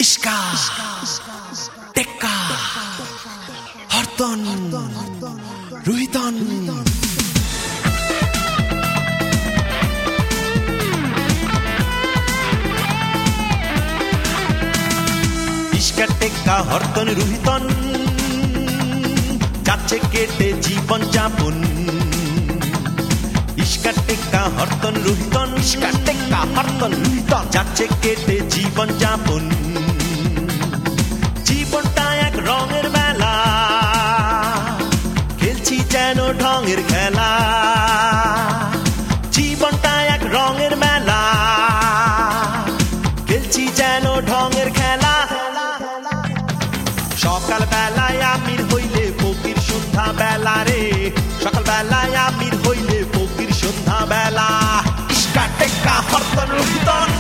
ইস্কা টেক্কা হরতন রুহিতন ইস্কা টেক্কা হরতন রুহিতন যাচ্ছে কেটে জীবন যাপন। ইস্কা টেক্কা হরতন রুহিতন, ইস্কা টেক্কা হরতন রুহিতন যাচ্ছে কেটে জীবন যাপন। জীবনটা এক রঙের মেলা, খেলছি যেন ঢঙের খেলা। জীবনটা এক রঙের মেলা, খেলছি যেন ঢঙের খেলা। সকাল বেলায় আমির হইলে ফকির সন্ধ্যা বেলা রে, সকাল বেলায় আমির হইলে ফকির সন্ধ্যা বেলা। ইস্কা টেক্কা হরতন রুহিতন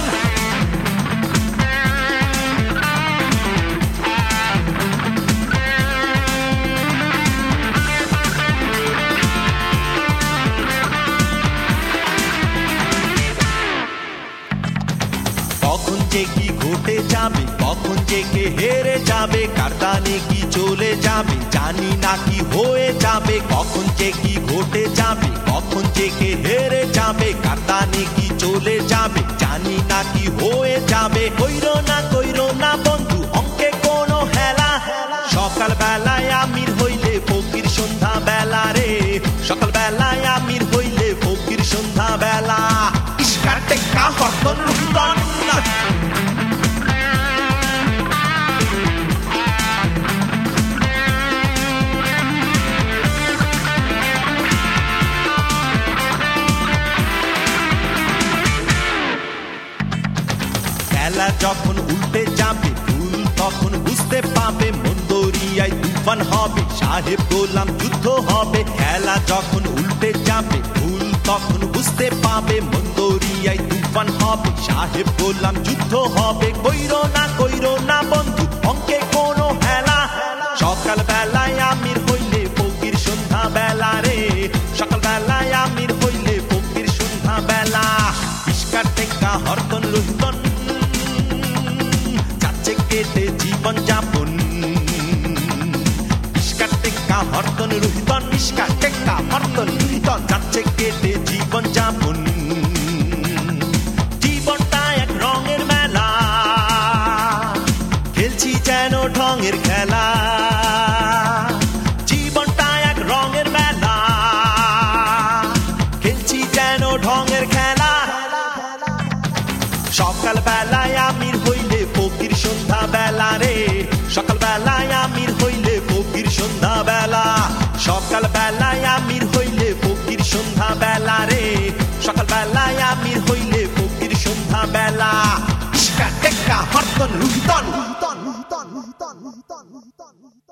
কখন যে কি ঘটে যাবে, কখন যে কে হেরে যাবে, কারদানে কি চলে যাবে জানি না কি হয়ে যাবে। কখন যে কি ঘটে যাবে, কখন যে কে হেরে যাবে, কারদানে কি চলে যাবে জানি না কি হয়ে যাবে। কইরো না বন্ধু অঙ্কে কোনো হেলা, সকাল বেলায় আমির হইলে ফকির সন্ধ্যা বেলা রে, সকাল বেলায় আমির হইলে ফকির সন্ধ্যা বেলা। ইস্কা টেক্কা হরতন রুহিতন খেলা যখন উল্টে যাবে ভুল তখন বুঝতে পাবে, মন্দরিয়ায় তুফান হবে সাহেব গোলাম যুদ্ধ হবে। খেলা যখন উল্টে যাবে ভুল তখন বুঝতে পাবে, মন্দরিয়ায় তুফান হবে সাহেব গোলাম যুদ্ধ হবে। কইরো না বন্ধু অঙ্কে কোনো হেলা, সকাল বেলায় আমির হইলে ফকির সন্ধ্যা বেলা রে, সকাল বেলায় আমির হইলে ফকির সন্ধ্যা বেলা। ইস্কা টেক্কা হরতন রুহিতন যাচ্ছে কেটে জীবন যাপন। ইস্কা টেক্কা হরতন রুহিতন, ইস্কা টেক্কা হরতন রুহিতন যাচ্ছে কেটে জীবন যাপন। জীবনটা এক রঙের মেলা, খেলছি যেন ঢঙের খেলা। জীবনটা এক রঙের মেলা, খেলছি যেন ঢঙের খেলা। সকাল বেলায় আমির হইলে ফকির সন্ধ্যা বেলা রে, সকাল বেলায় আমির হইলে ফকির সন্ধ্যা বেলা। সকাল বেলায় আমির হইলে ফকির সন্ধ্যা বেলা রে, সকাল বেলায় আমির হইলে ফকির সন্ধ্যা বেলা। ইস্কা টেক্কা হরতন রুহিতন।